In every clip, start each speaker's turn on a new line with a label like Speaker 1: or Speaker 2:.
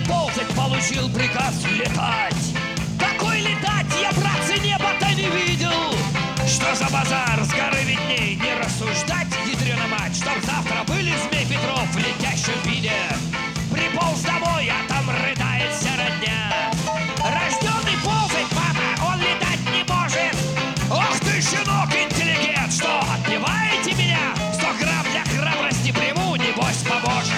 Speaker 1: ползать, получил приказ летать. Такой летать я, братцы, небо-то не видел. Что за базар, с горы видней, не рассуждать, ядрена мать, чтоб завтра были Змей Петров в летящем виде. Приполз домой, а там рыдает вся родня. Рожденный ползать, папа, он летать не может. Ох ты, щенок, интеллигент, что, отбиваете меня? 100 грамм для храбрости приму, небось поможет.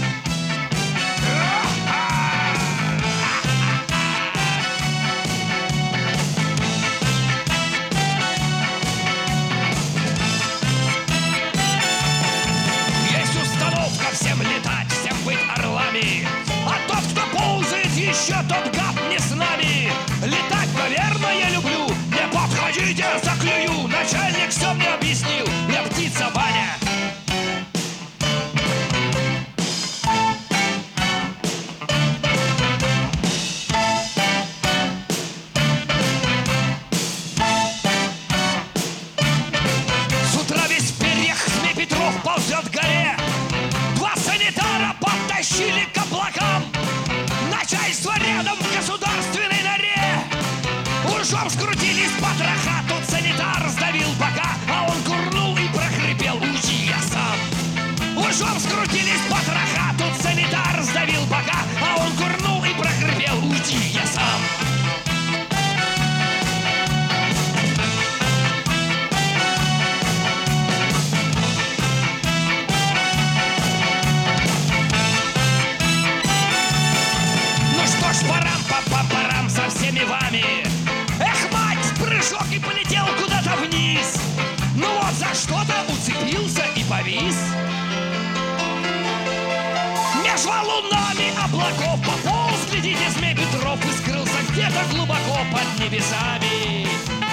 Speaker 1: Всем летать, всем быть орлами. А тот, кто ползает еще, тот гад не с нами. Летать, наверное, я люблю. Не подходите, заклюю. Начальник все мне объяснил. Я птица Ваня. С утра весь в перьях Змей Петров ползет к горе. Подтащили к облакам. Начальство рядом в государственной норе. Ужом скрутились потроха. Тут санитар сдавил бока, а он курнул и прохрипел: уйди, я сам. Ужом скрутились потроха. Тут санитар сдавил бока, а он курнул и прохрипел: уйди, я сам. Парам со всеми вами. Эх, мать, прыжок и полетел куда-то вниз. Ну вот за что-то уцепился и повис. Меж валунами облаков пополз, глядите, Змей Петров, и скрылся где-то глубоко под небесами.